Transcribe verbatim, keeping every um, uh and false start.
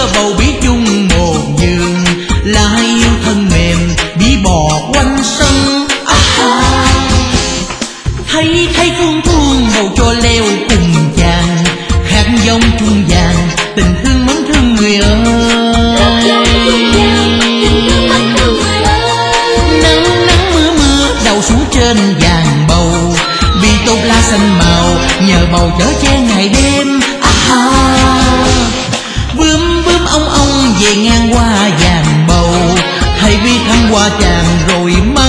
xưa bầu bí chung một giường, lại yêu thân mềm bí bò quanh sân. À, thấy thấy phương thương bầu cho leo cùng chàng, khát giống chung vàng tình thương mến thương người ơi. Nắng nắng mưa mưa đậu xuống trên vàng bầu, vì tốt lá xanh màu nhờ bầu chở che ngày đêm. À, bướm bướm ong ong về ngang qua vàng bầu, thay vì thăm qua chàng rồi mà